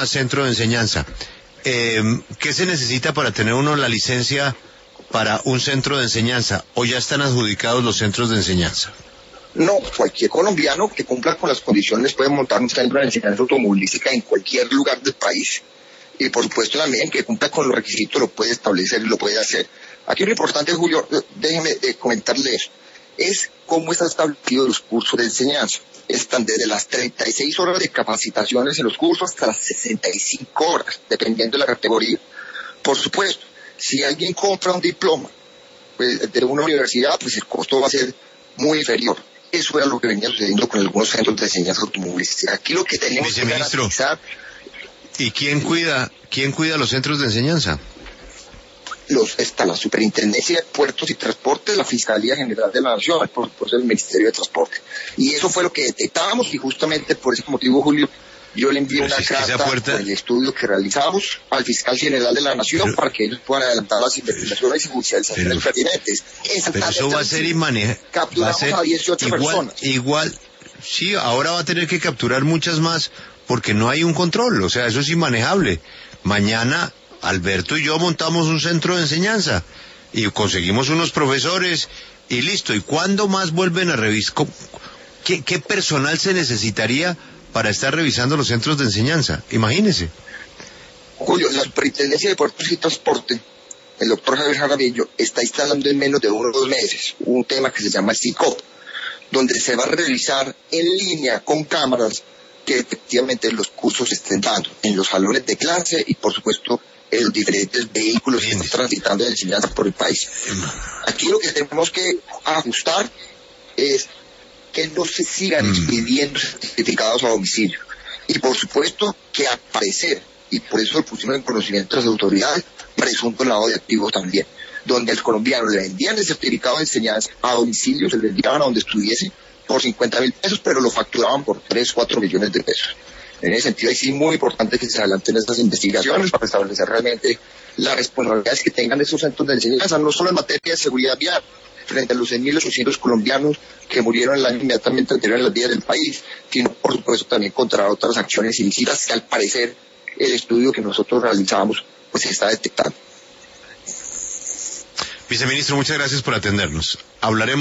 centro de enseñanza. ¿Qué se necesita para tener uno la licencia para un centro de enseñanza? ¿O ya están adjudicados los centros de enseñanza? No, cualquier colombiano que cumpla con las condiciones puede montar un centro de enseñanza automovilística en cualquier lugar del país. Y por supuesto también que cumpla con los requisitos lo puede establecer y lo puede hacer. Aquí lo importante, Julio, déjeme comentarle eso, es cómo están establecidos los cursos de enseñanza. Están desde las 36 horas de capacitaciones en los cursos hasta las 65 horas, dependiendo de la categoría. Por supuesto, si alguien compra un diploma pues, de una universidad, pues el costo va a ser muy inferior. Eso era lo que venía sucediendo con algunos centros de enseñanza automovilística. Aquí lo que tenemos que garantizar... ¿Y quién cuida los centros de enseñanza? Está la Superintendencia de Puertos y Transportes, la Fiscalía General de la Nación, por supuesto el Ministerio de Transporte. Y eso fue lo que detectábamos y justamente por ese motivo, Julio, yo le envié una carta por el estudio que realizamos al Fiscal General de la Nación para que ellos puedan adelantar las investigaciones y judicializaciones pertinentes. Pero eso va a ser inmanejable. Capturamos a 18 personas. Igual, sí, ahora va a tener que capturar muchas más porque no hay un control, o sea, eso es inmanejable. Mañana Alberto y yo montamos un centro de enseñanza y conseguimos unos profesores y listo. ¿Y cuándo más vuelven a revisar? ¿Qué personal se necesitaría para estar revisando los centros de enseñanza? Imagínese. Julio, la Superintendencia de Puertos y Transporte, el doctor Javier Jaramillo, está instalando en menos de 1 o 2 meses un tema que se llama SICOP, donde se va a revisar en línea con cámaras que efectivamente los cursos estén dando en los salones de clase y por supuesto en los diferentes vehículos que están transitando de enseñanza por el país. Aquí lo que tenemos que ajustar es que no se sigan expidiendo certificados a domicilio y por supuesto que al parecer, y por eso lo pusimos en conocimiento de las autoridades, presunto lavado de activos también, donde al colombiano le vendían el certificado de enseñanza a domicilio, se le enviaban a donde estuviese por 50.000 pesos, pero lo facturaban por 3-4 millones de pesos. En ese sentido, es muy importante que se adelanten estas investigaciones para establecer realmente las responsabilidades que tengan esos centros de enseñanza, no solo en materia de seguridad vial, frente a los 6.800 colombianos que murieron el año inmediatamente anterior a las vías del país, sino por supuesto también contra otras acciones ilícitas que al parecer el estudio que nosotros realizamos pues se está detectando. Viceministro, muchas gracias por atendernos. Hablaremos